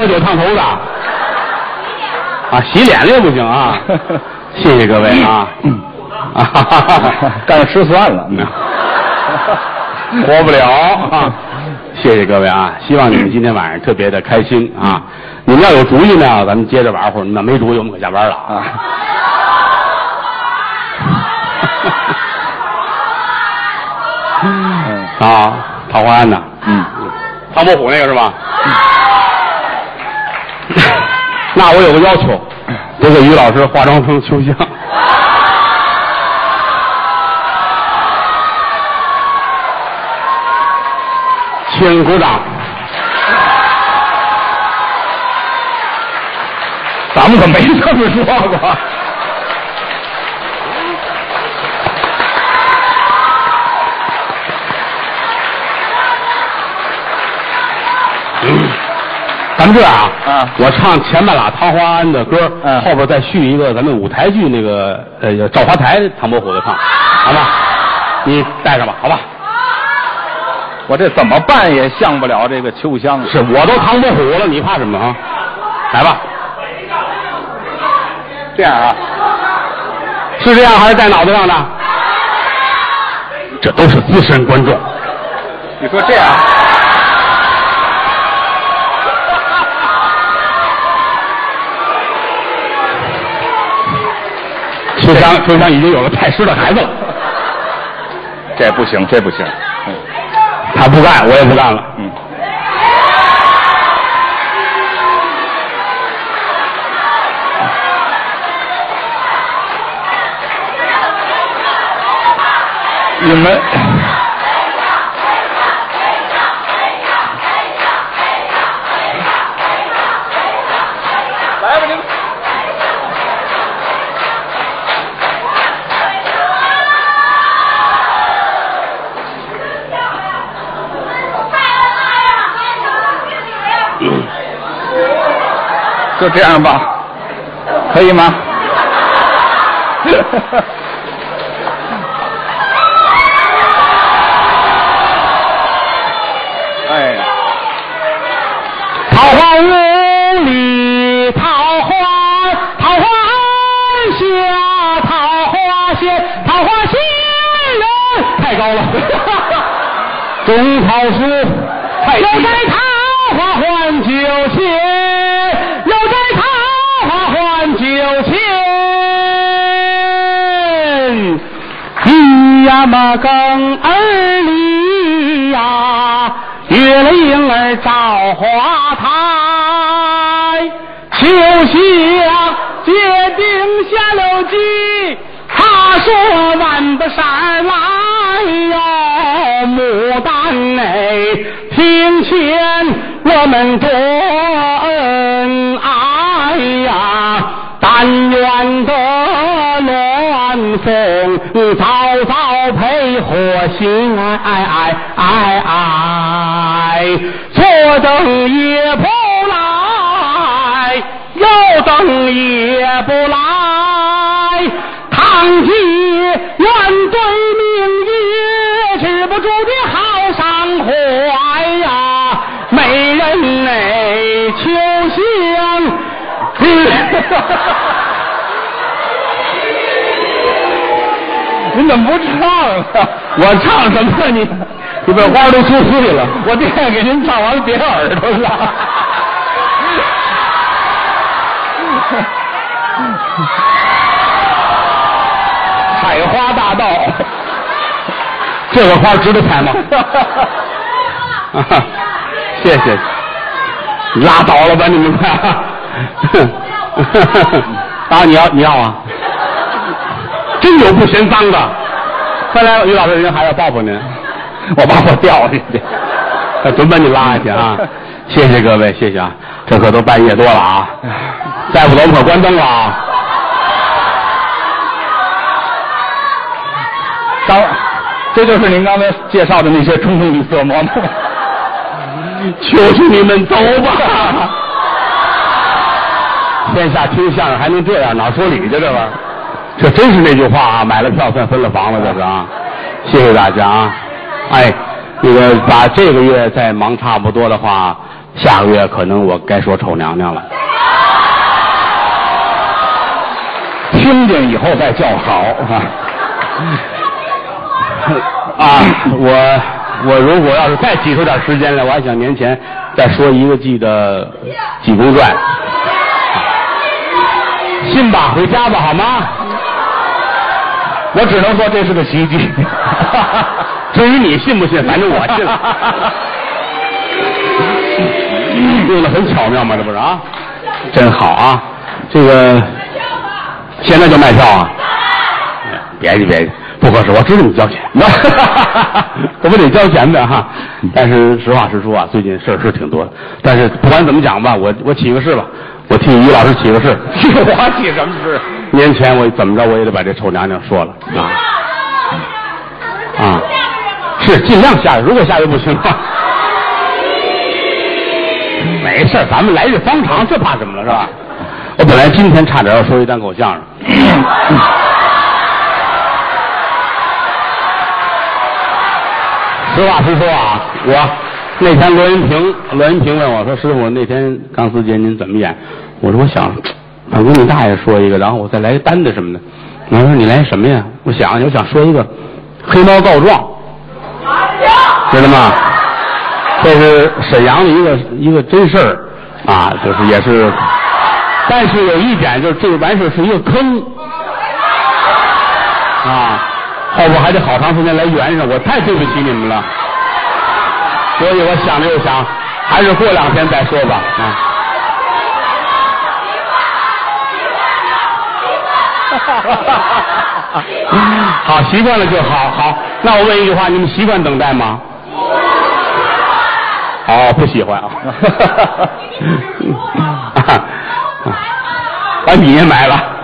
喝酒烫头的啊，洗脸的也不行啊。谢谢各位啊。 干吃蒜了， 活不了啊！谢谢各位啊！希望你们今天晚上特别的开心啊！你们要有主意呢，咱们接着玩会儿；你们没主意，我们可下班了啊！啊，桃花庵呢？唐伯虎那个是吧？那我有个要求，得给于老师化妆成秋香。请鼓掌。 咱们可没这么说过。 咱们这样啊，我唱前半拉桃花庵的歌，后边再续一个咱们舞台剧那个赵华台唐伯虎的唱，好吧？你带上吧，好吧？ 我这怎么办也像不了这个秋香。 是我都唐伯虎了，你怕什么啊？来吧。这样啊？是这样还是带脑袋上的？这都是资深观众。 你说这样？ 秋香已经有了太师的孩子了。 这不行，这不行。 他不干，我也不干了。 你们来吧，你们就这样吧，可以吗？哎， 桃花坞里桃花下桃花仙，桃花仙人太高了。中草书又在桃花换酒钱，又在桃花换酒钱。一呀嘛更儿里呀，月了婴儿照花台，秋香决定下了计，他说万不善来呀，牡丹哎，庭前我们多恩爱呀，但愿得鸾凤早早配合心爱，左等也不来，右等也不来，堂姐愿对明月止不住的好伤怀呀，美人哎，秋香。 您怎么不唱啊？ 我唱什么你把花都说碎了。 我这样给您唱完了，别耳朵了。 采花大道，这个花值得采吗？谢谢，拉倒了吧你们快！啊，你要啊？真有不嫌脏的。快来，于老师，人还要抱抱您，我把我掉下去，准把你拉下去啊！谢谢各位，谢谢啊！这可都半夜多了啊，再不走我们可关灯了啊！ 这就是您刚才介绍的那些冲锋绿色吗？ 求求你们走吧！天下听相声还能这样，哪说理去这玩意儿？这真是那句话啊，买了票算分了房了，这是啊！谢谢大家啊！哎，那个把这个月再忙差不多的话， 下个月可能我该说臭娘娘了。 听见以后再叫好我如果要是再挤出点时间来，我还想年前再说一个季的《济公传》。信吧，回家吧，好吗？ 我只能说这是个喜剧。 至于你信不信，反正我信了。用的很巧妙嘛，这不是啊？真好啊！这个现在就卖票啊？别介，不合适，我知道你交钱，我不得交钱的哈。但是实话实说啊，最近事儿是挺多的。但是不管怎么讲吧，我起个誓吧，我替于老师起个誓。 我起什么誓？ 年前我怎么着我也得把这臭娘娘说了啊！是尽量下，如果下月不行的话，没事，咱们来日方长，这怕什么了是吧？我本来今天差点要说一单口相声。实话实说啊，我那天罗云平问我说：“师傅，那天钢丝节您怎么演？”我说：“我想跟你大爷说一个，然后我再来个单子什么的。”我说：“你来什么呀？”我想说一个黑猫告状，知道吗？这是沈阳的一个真事儿啊，就是也是，但是有一点就是这个完事是一个坑啊。后边还得好长时间来圆上，我太对不起你们了，所以我想了又想，还是过2天再说吧好，习惯了就好。好，那我问一句话，你们习惯等待吗？哦，不喜欢啊。把米也买了。